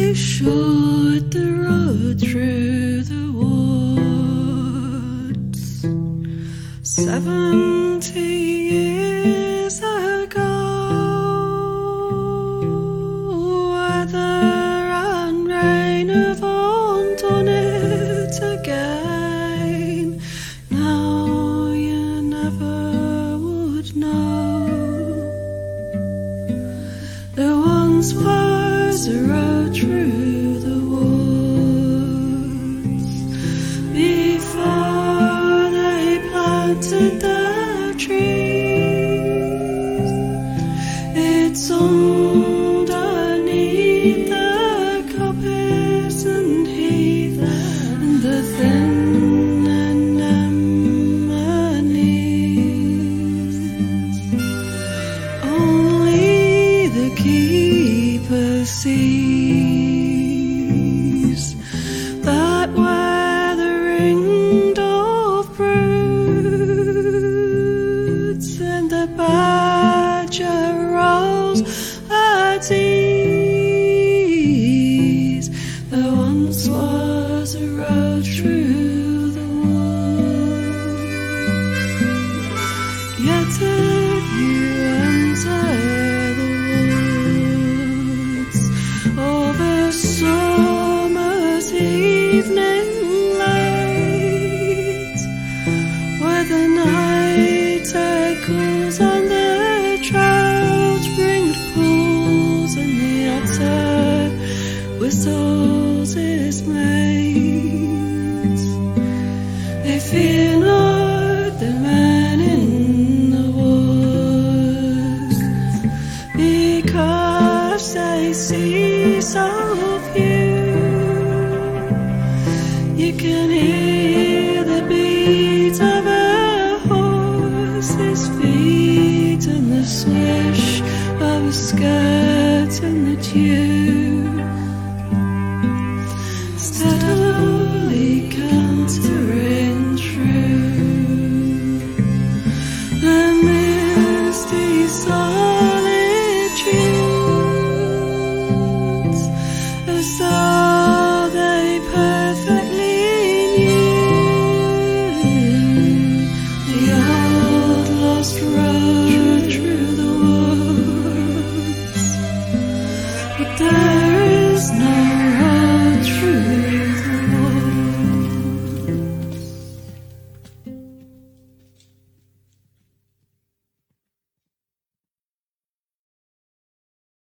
short the road through the woods 70 years ago. Weather and rain have undone it again. Now you never would know. There once was a road through the woods before they planted the trees. It's underneath the coppice and heath and the thin anemones. Only the keeper sees that where the ring-dove broods and the badger rolls at ease, there once was a road through the woods. Yet if you enter the woods over summer's evening light, where the night echoes and the trout bring pools and the otter whistles his mate, they fear not the man in the woods, because they see so few. You can hear the beat of a horse's feet and the swish of a skirt in the dew, steadily cantering through the misty solitudes, as though they perfectly knew the old lost road through the woods. But there is no